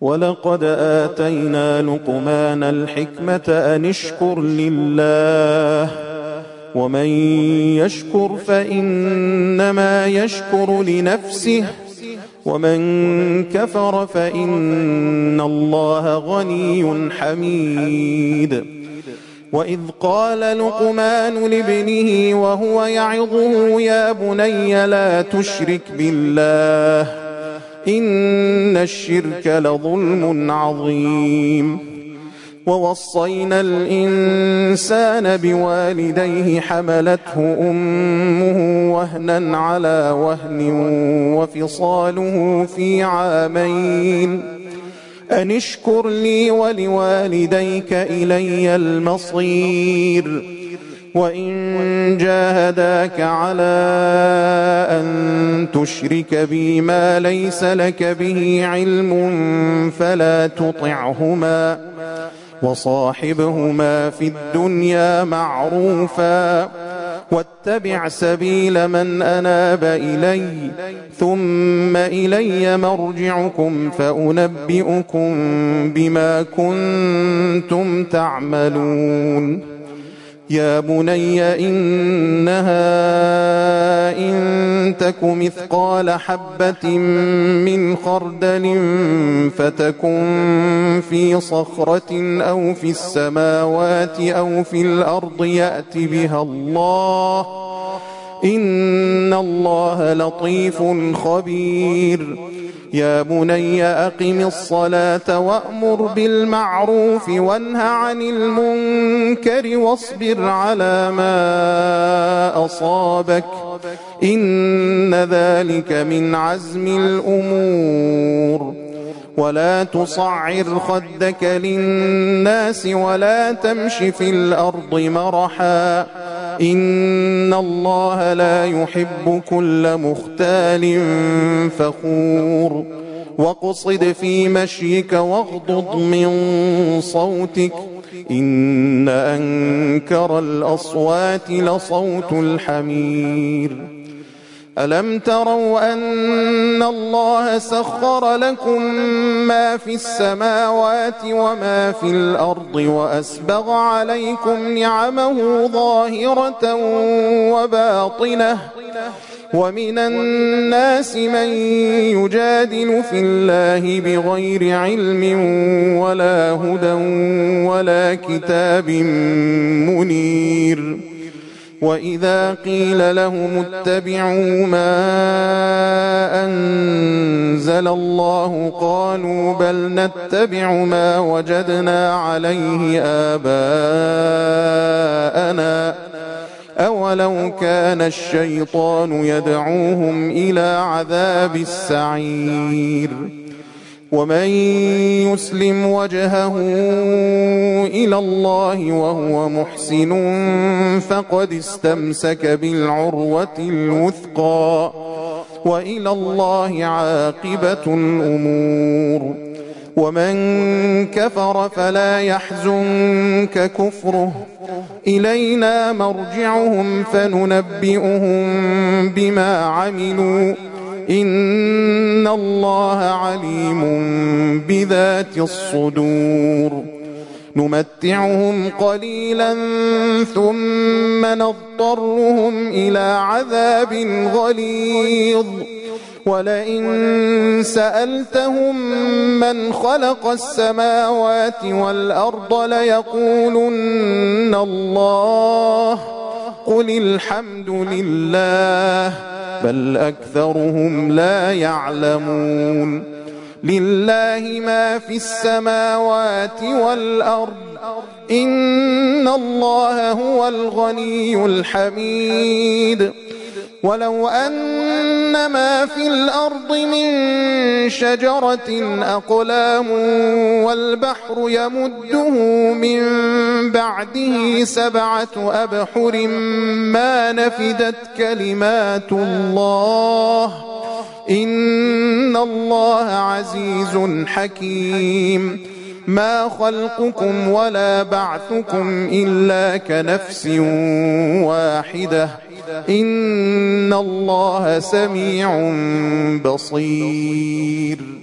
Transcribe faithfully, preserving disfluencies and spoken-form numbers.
ولقد آتينا لقمان الحكمة أن اشكر لله ومن يشكر فإنما يشكر لنفسه ومن كفر فإن الله غني حميد. وإذ قال لقمان لابنه وهو يعظه يا بني لا تشرك بالله إن الشرك لظلم عظيم. ووصينا الإنسان بوالديه حملته أمه وهنا على وهن وفصاله في عامين أن اشكر لي ولوالديك إلي المصير. وإن جاهداك على أن تشرك بي ما ليس لك به علم فلا تطعهما وصاحبهما في الدنيا معروفا واتبع سبيل من أناب إلي ثم إلي مرجعكم فأنبئكم بما كنتم تعملون. يا بني إنها إن تك مثقال حبة من خردل فتكن في صخرة أو في السماوات أو في الأرض يأت بها الله إن الله لطيف خبير. يا بني أقم الصلاة وأمر بالمعروف وانه عن المنكر واصبر على ما أصابك إن ذلك من عزم الأمور. ولا تصعر خدك للناس ولا تمش في الأرض مرحا إن الله لا يحب كل مختال فخور. واقصد في مشيك واغضض من صوتك إن أنكر الأصوات لصوت الحمير. ألم تروا أن الله سخر لكم ما في السماوات وما في الأرض وأسبغ عليكم نعمه ظاهرة وباطنة ومن الناس من يجادل في الله بغير علم ولا هدى ولا كتاب منير. وإذا قيل لهم اتبعوا ما أنزل الله قالوا بل نتبع ما وجدنا عليه آباءنا أولو كان الشيطان يدعوهم إلى عذاب السعير. ومن يسلم وجهه إلى الله وهو محسن فقد استمسك بالعروة الوثقى وإلى الله عاقبة الأمور. ومن كفر فلا يحزنك كفره إلينا مرجعهم فننبئهم بما عملوا إن الله عليم بذات الصدور. نمتعهم قليلا ثم نضطرهم إلى عذاب غليظ ولئن سألتهم من خلق السماوات والأرض ليقولن الله قل الحمد لله بل أكثرهم لا يعلمون. لله ما في السماوات والأرض إن الله هو الغني الحميد. ولو أن ما في الأرض من شجرة أقلام والبحر يمده من بعده سبعة أبحر ما نفدت كلمات الله إن الله عزيز حكيم. ما خلقكم ولا بعثكم إلا كنفس واحدة إن الله سميع بصير.